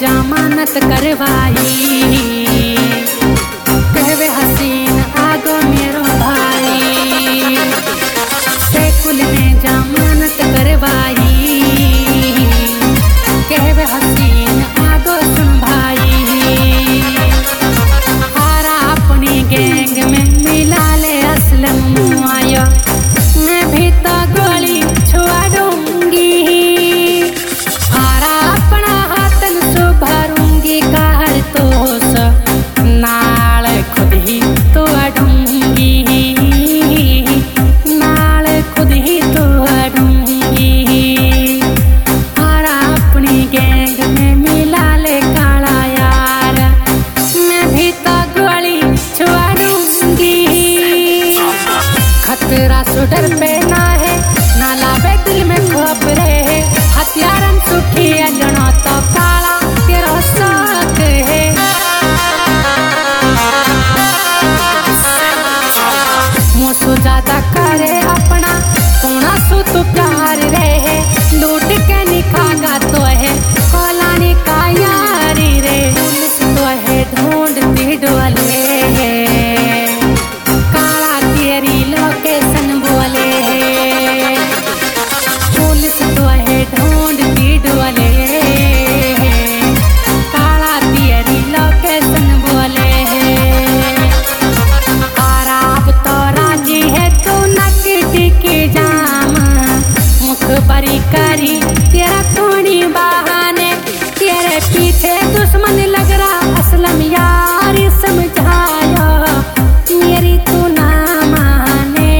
जमानत करवाई, कहवे हसीन आगो मेरो भाई। सैकुल में जमानत करवाई, कहवे हसीन आगो सुन भाई। हारा अपनी गैंग में मिला ले असलम मुआया, मैं भी तो गोली छुआ दूंगी। हारा अपना हाथन सो भरूंगी, कहर तो नाल खुद ही तो अडूंगी, नाल खुद ही तो अडूंगी। हारा अपनी गैंग में मिला ले काला यार, मैं भी तो गोली छुआ दूंगी। खतरा सो डर पे ना है, ना लावे दिल में खौफ रहे। हथियारन सुखी अजनो तो काला तेरा साथ है। मोसो ज्यादा करे अपना सोना सो तो प्यार रहे। लूट के निखागा तो है कोलानी का यारी रे। पुलिस तो है ढूंढती डोले, काला तेरी लोकेशन बोले। पुलिस तो है ढूंढती डोले, काला तेरी लोकेशन बोले। खराब तो राजी है तू नकटी की जाम, मुख बरी करी तेरा थोड़ी बहाने। तेरे पीछे दुश्मन लग रहा असलम यार, समझाया मेरी तू ना माने।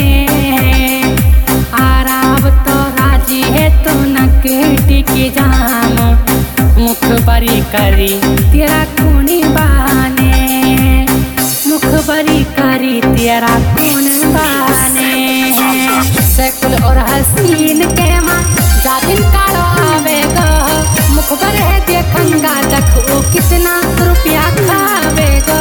आराब तो राजी है तू नकटी की जाम, मुख बरी करी तेरा खूनी बहाने। मुख बरी करी तेरा खून बहाने। सैकुल और हसीन के मां जादिन कालो आवेगा, मुख पर है देखंगा देखो कितना रुपया खावेगा।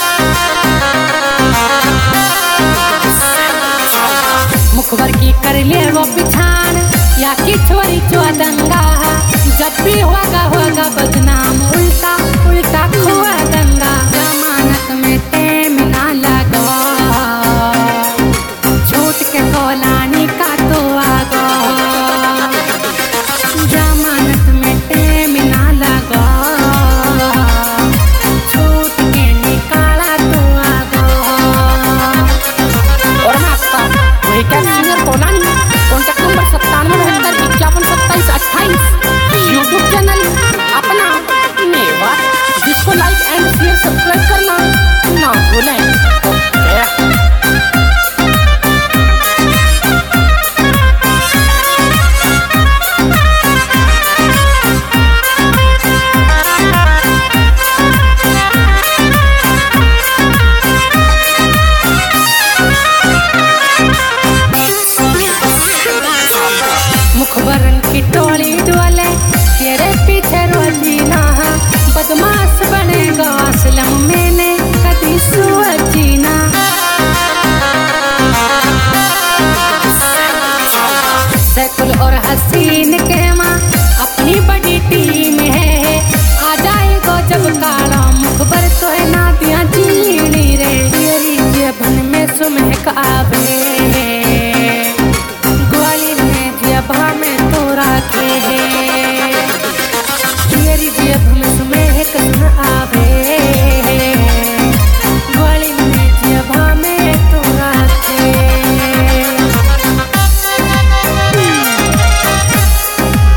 मुखबर की कर ले वो पिछान, या की छोरी चौदंगा। जब भी होगा बदनाम, उल्टा उल्टा खुआ दंगा। जमानत में टाइम ना लगा, छूट के कोलानी का तो आगा। जमानत में टाइम ना लगा, छूट के निकाला तो आगा। और मैं आपका वही क्या सीनियर कोलानी, कॉन्टैक्ट नंबर 9772512728। यूट्यूब चैनल अपना मेवा, जिसको लाइक एंड शेयर सब्सक्राइब करना ना भूलें। मुखबरन की टोली डोले तेरे पीछे रोजीना, बदमाश बनेगा असलम मैंने कभी सोची ना। सैकुल और हसीन के मां अपनी बड़ी टीम है। आ जाएगा जब काला मुखबर तो है ना दिया जीनी रे। तेरी जेबन में सुमहक आवे, ग्वाली में जेबा में तो रखे है। तेरी जेब में सुमहक न आवे, ग्वाली में जेबा में तो रखे।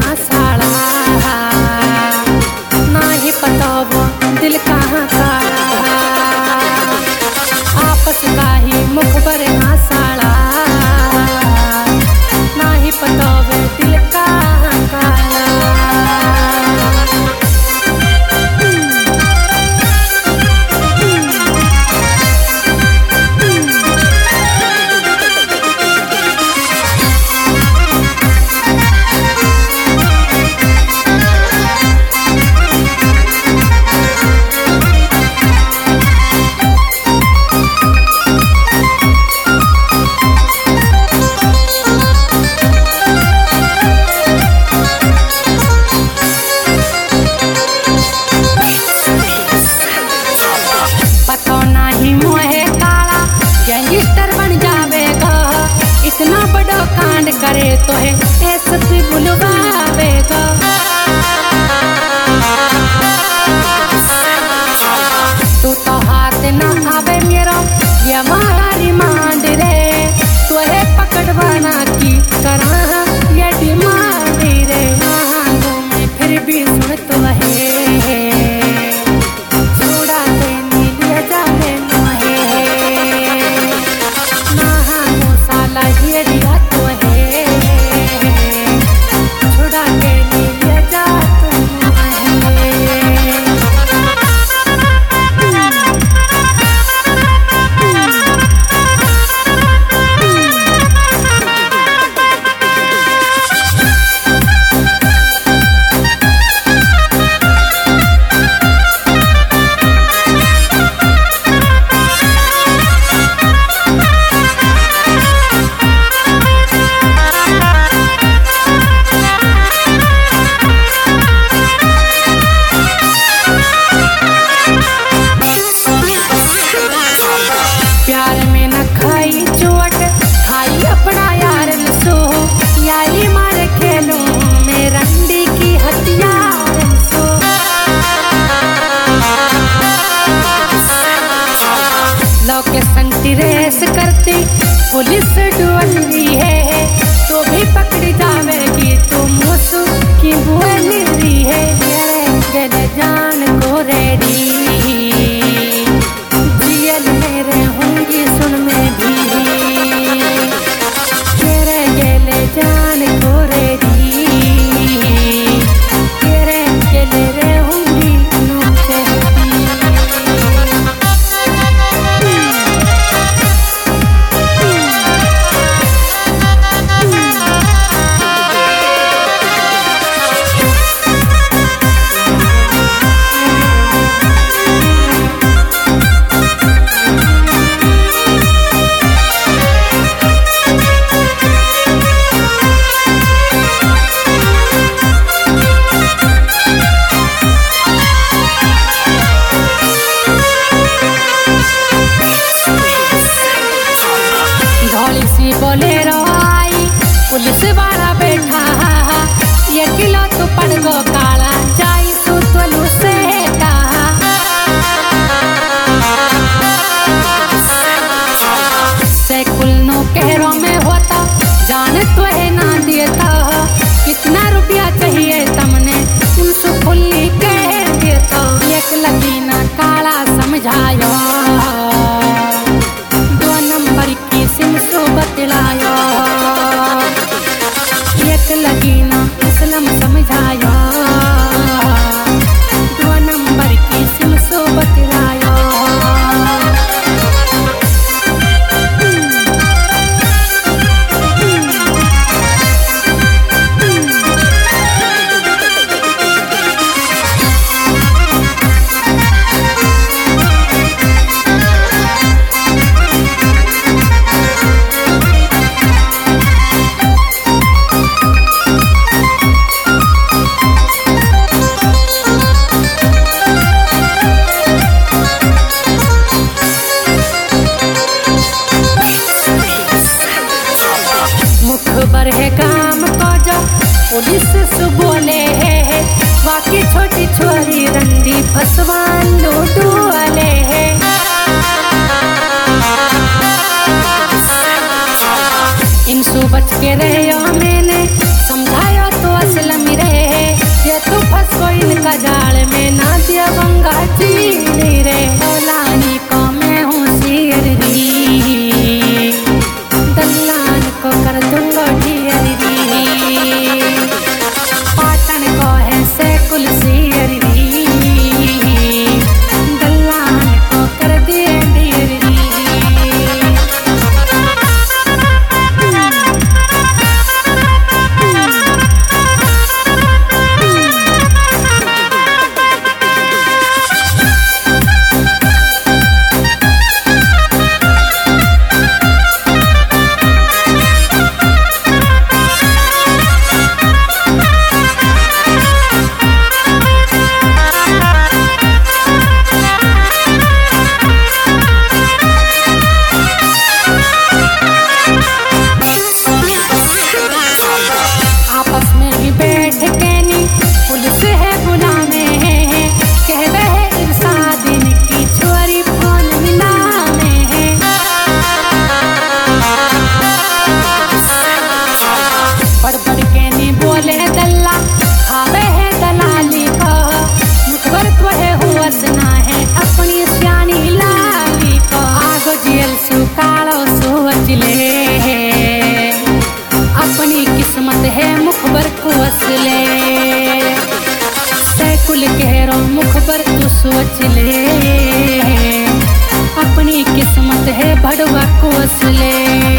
साड़ा नाही पताबो दिल कहाँ काड़ा आपस का ही मुखबर साड़ा नाही पताबो दिल कहाँ काड़ा। इतना बड़ा कांड करे तो है ऐसा भी बुलवावेगा। तू तो हाथ ना आवे मेरा ये मारी मांड रे तो है पकड़वाना की करा ये डिमांड रे में फिर भी सुन तो है छोड़ा देने लिया जाने ये दिया तो है छुड़ा के ले जा तुम रेस करती पुलिस डुअली है तो भी पकड़ी जावेगी तो मुसु की बोली रही है गले जान को रेडी जियल मेरे होंगी सुन में भी तेरे गले जान को रेडी तेरे गले रे होंगी नोचे बोलेरो आई पुलिस वाला बैठा ये किलो तो पड़ गो काला जाई सुतलू से सैकुल नो कहरों में होता जान तो है ना देता कितना रुपया चाहिए तुमने उनसे खुली कह देता एक लगीना काला समझायो बतलाया एक लगीना इस्लाम समझाया 2 नंबर की सिम सो बतलाया। मुखबर है काम को जो पुलिस से बोले है बाकी छोटी छोरी रंडी फसवान लूटू वाले है इनसु बच के रहे मैंने समझाया तो असलम तू फंस गई इनका जाल में ना दिया बंगा चीनी रे दलानी को मैं हूँ शेर री दलान को कर दूंगा ढेर री पाटन को है से कुल शेर री दलान को कर दे ढेर री अपनी किस्मत है मुखबर को असले सैकुल गहरो मुखबर तू सोच ले अपनी किस्मत है भड़वा को असले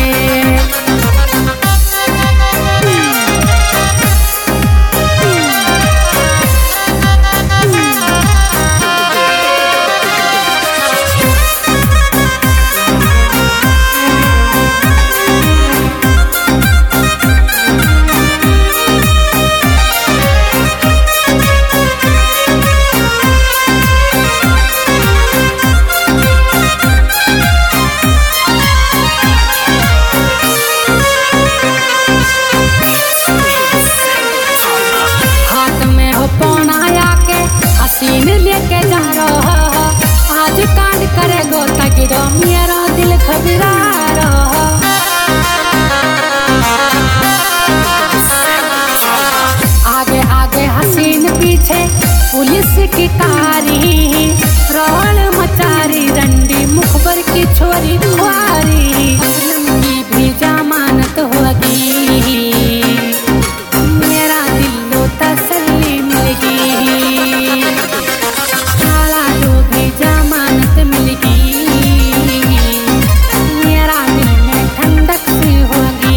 लेके जा रहा आज कांड करेगो तगिरो मेरा दिल घबरा रहा आगे आगे हसीन पीछे पुलिस की कारी रोल मचारी रंडी मुखबर की छोरी खुआरी की भी जमानत होगी मेरा दिल तसल्ली मिलेगी जमानत मिलेगी मेरा दिल में ठंडक सी होगी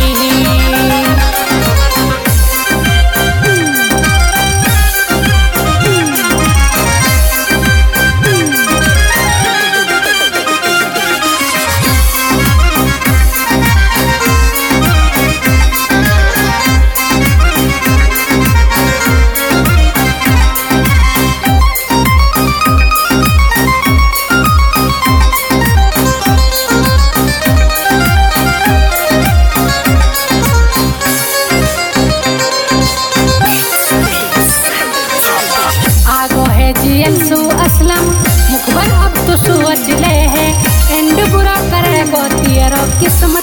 असलम मुखबर अब तो सोच ले है एंड बुरा करेगो तेरा किस्मत